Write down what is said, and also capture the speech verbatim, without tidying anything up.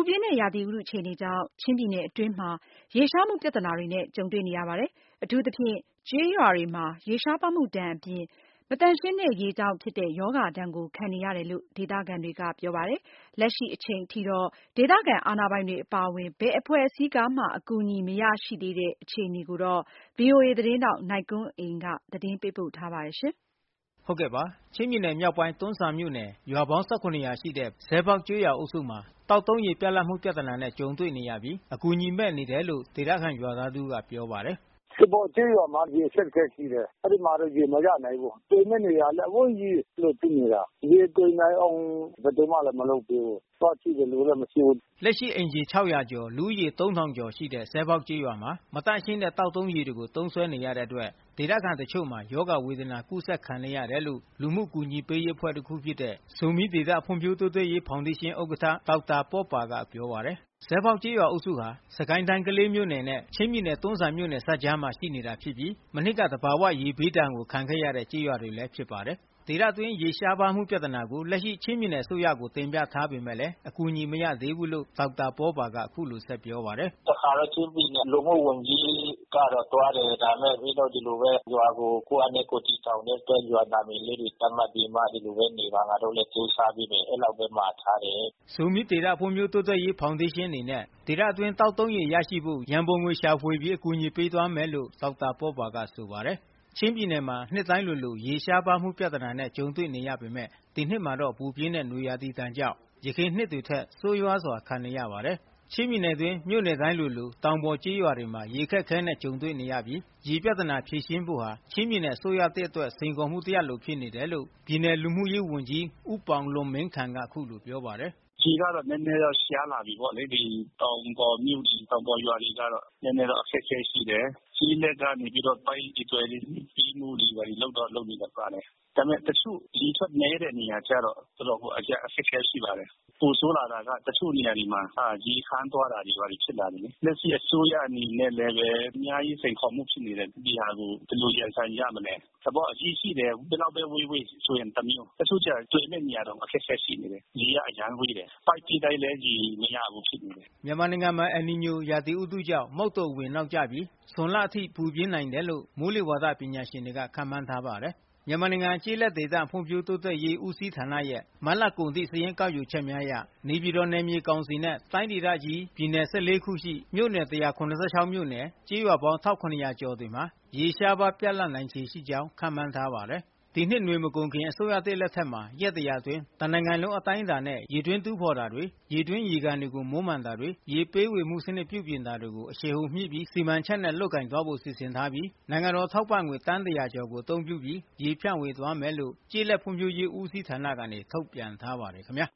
ပြင်းတဲ့ရာသီဥတုအခြေအနေကြောင့် ချင်းပြည်နယ်အတွင်းမှာ ရေရှားမှုပြဿနာတွေနဲ့ ကြုံတွေ့နေရပါတယ်။ အထူးသဖြင့် ကျေးရွာတွေမှာ ရေရှားပါးမှုဒဏ်အပြင် မသန့်ရှင်းတဲ့ရေကြောင့်ဖြစ်တဲ့ ရောဂါဒဏ်ကို ခံနေရတယ်လို့ ဒေသခံတွေက ပြောပါတယ်။ လက်ရှိအချိန်ထိတော့ ဒေသခံအာဏာပိုင်တွေအပါအဝင် ဘယ်အဖွဲ့အစည်းကမှ အကူအညီမရရှိသေးတဲ့ အခြေအနေကို ဗွီအိုအေသတင်းထောက် နိုင်ကွန်းအိန်ကနေ သတင်းပေးပို့ထားပါတယ်။ ချင်းပြည်နယ်မြောက်ပိုင်း တွန်းဇံမြို့နယ် ရွာပေါင်း ၁၇ ရွာရှိတဲ့ စဲဘောက်ကျေးရွာအုပ်စုမှာ သောက်သုံးရေပြတ်လတ်မှုပြဿနာနဲ့ ကြုံတွေ့နေရပြီး အကူအညီမဲ့နေတယ်လို့ ဒေသခံရွာသားတဦးကပြောပါတယ်။ "စပေါ်ကျေးရွာမှာ ရေအခက်ခဲရှိတယ်။ အဲဒီမှာတော့ရေမရနိုင်ဘူး။ သွင်းတဲ့နေရာလည်း အဝေးကြီးလို့ဖြစ်နေတာ။ ရေသွင်းနိုင်အောင် ဘယ်သူမှလည်းမလုပ်ပေးဘူး။ သွားကြည့်တဲ့လူလည်းမရှိဘူး။" လက်ရှိအိမ်ခြေ ၆၀၀ ကျော် လူဦးရေ သုံးထောင်ကျော်ရှိတဲ့ စဲဘောက်ကျေးရွာမှာ မသန့်ရှင်းတဲ့သောက်သုံးရေကို သုံးစွဲနေရတဲ့အတွက် ဒေသခံတချို့မှာ ရောဂါဝေဒနာကူးစက်ခံနေရတယ်လို့ လူမှုကူညီရေးအဖွဲ့တခုဖြစ်တဲ့ ဇိုမီးဒေသဖွံ့ဖြိုးတိုးတက်ရေးဖောင်ဒေးရှင်းဥက္ကဋ္ဌ ဒေါက်တာပေါ့ပါကပြောပါတယ်။ စဲဘောက်ကျေးရွာအုပ်စုဟာ စစ်ကိုင်းတိုင်းကလေးမြို့နယ်နဲ့ ချင်းပြည်နယ်တွန်းဇံမြို့နယ်စပ်ကြားမှာရှိနေတာဖြစ်ပြီး မနှစ်က သဘာဝရေဘေးဒဏ်ကို ခံခဲ့ရတဲ့ကျေးရွာတွေလည်းဖြစ်ပါတယ်။ ဒေသတွင်းရေရှားပါးမှုပြဿနာကို လက်ရှိချင်းပြည်နယ်အစိုးရကိုတင်ပြထားပေမဲ့ အကူအညီမရသေးဘူးလို့ ဒေါက်တာပေါ့ပါက အခုလိုဆက်ပြောပါတယ်။ "တခါတော့ချင်းပြည်နယ်လူမှုဝန်ကြီးကတော့သွားတယ်။ ဒါပေမဲ့မင်းတို့ဒီလိုပဲရွာကိုကိုယ့်အပ်နဲ့ကိုယ်တည်ထောင်တဲ့အတွက် ရွာနာမည်လေးတွေသတ်မှတ်ပြီးမှ ဒီလိုပဲနေပါ။ ငါတို့လည်းကြိုးစားပေးမယ်။ အဲဒီလောက်ပဲမှာထားတယ်။ " ဇိုမီးဒေသဖွံ့ဖြိုးတိုးတက်ရေးဖောင်ဒေးရှင်းအနေနဲ့ ဒေသအတွင်းသောက်သုံးရေရရှိဖို့ ရန်ပုံငွေရှာဖွေပြီး အကူအညီပေးသွားမယ်လို့ ဒေါက်တာပေါ့ပါကဆိုပါတယ်။ ချင်းပြည်နယ်မှာ နှစ်တိုင်းလိုလို ရေရှားပါးမှုပြဿနာနဲ့ ကြုံတွေ့နေရပေမဲ့ ဒီနှစ်မှာတော့ ပူပြင်းတဲ့နွေရာသီဒဏ်ကြောင့် ယခင်နှစ်တွေထက် ဆိုးရွားစွာခံနေရပါတယ်။ ချင်းပြည်နယ်အတွင်း မြို့နယ်တိုင်းလိုလို တောင်ပေါ်ကျေးရွာတွေမှာ ရေအခက်ခဲနဲ့ ကြုံတွေ့နေရပြီး ရေပြဿနာဖြေရှင်းဖို့ဟာ ချင်းပြည်နယ်အစိုးရသစ်အတွက် စိန်ခေါ်မှုတရပ်လိုဖြစ်နေတယ်လို့ ပြည်နယ်လူမှုရေးဝန်ကြီး ဦးပေါင်လွန်မင်းခံက အခုလိုပြောပါတယ်။ "ရေကတော့နည်းနည်းတော့ရှားလာပြီပေါ့လေ။ ဒီတောင်ပေါ်မြို့တွေတောင်ပေါ်ရွာတွေကတော့ နည်းနည်းတော့အခက်ခဲရှိတယ်။ ကျေးလက်ကနေပြီးတော့ပိုက်တွေသွယ်ပေးမှုတွေဘာတွေလုပ်တော့လုပ်နေတာပါတယ်။ ဒါပေမဲ့တချို့ရေထွက်နည်းတဲ့နေရာကျတော့တော်တော်ကိုအခက်ခဲရှိပါတယ်။ ပိုဆိုးလာတာကတချို့နေရာတွေမှာရေခမ်းသွားတာတွေဘာတွေဖြစ်လာတယ်လေ။ လက်ရှိအစိုးရအနေနဲ့လည်းပဲအများကြီးစိန်ခေါ်မှုဖြစ်နေတယ်။ ဒီဟာကိုဘယ်လိုရင်ဆိုင်ကြမလဲ။ သဘောကရေရှိတယ်ဘယ်လောက်ပဲဝေးဝေးဆိုရင်တမျိုး။ တချို့ကျသွယ်မဲ့နေရာတောင်အခက်ခဲရှိနေတယ်။ ရေကအရမ်းဝေးတယ်။ ပိုက်ကြည့်တိုင်းလည်းရေမရဘူးဖြစ်နေတယ်။" မြန်မာနိုင်ငံမှာ အယ်နီညိုရာသီဥတုကြောင့် မုတ်သုန်အဝင်နောက်ကျပြီး ဇွန်လအထိပူပြင်းနိုင်တယ်လို့ မိုးလေဝသပညာရှင်တွေက ခန့်မှန်းထားပါတယ်။ မြန်မာနိုင်ငံကျေးလက်ဒေသဖွံ့ဖြိုးတိုးတက်ရေးဦးစီးဌာနရဲ့ မတ်လကုန်အထိစာရင်းကောက်ယူချက်များအရ နေပြည်တော်နယ်မြေကောင်စီနဲ့ တိုင်းဒေသကြီးပြည်နယ် ၁၄ ခုရှိ မြို့နယ် ၁၇၆ မြို့နယ် ကျေးရွာပေါင်း ၁၇၀၀ ကျော်တွေမှာ ရေရှားပါးပြတ်လတ်နိုင်ခြေရှိကြောင်း ခန့်မှန်းထားပါတယ်။ ဒီနှစ်နွေမကုန်ခင် အစိုးရသစ်လက်ထက်မှာ ရက် ၁၀၀ အတွင်း တနိုင်ငံလုံးအတိုင်းအတာနဲ့ ရေတွင်းတူးဖော်တာတွေ ရေတွင်းရေကန်တွေကို မွမ်းမံတာတွေ ရေပေးဝေမှုစနစ်ပြုပြင်တာတွေကို အရှိန်အဟုန်မြှင့်ပြီး စီမံချက်နဲ့ လုပ်ကိုင်သွားဖို့ စီစဉ်ထားပြီး နိုင်ငံတော်ထောက်ပံ့ငွေ သန်း ၁၀၀ ကျော်ကို အသုံးပြုပြီး ရေဖြန့်ဝေသွားမယ်လို့ ကျေးလက်ဖွံ့ဖြိုးရေးဦးစီးဌာနကနေ ထုတ်ပြန်ထားပါတယ်ခင်ဗျာ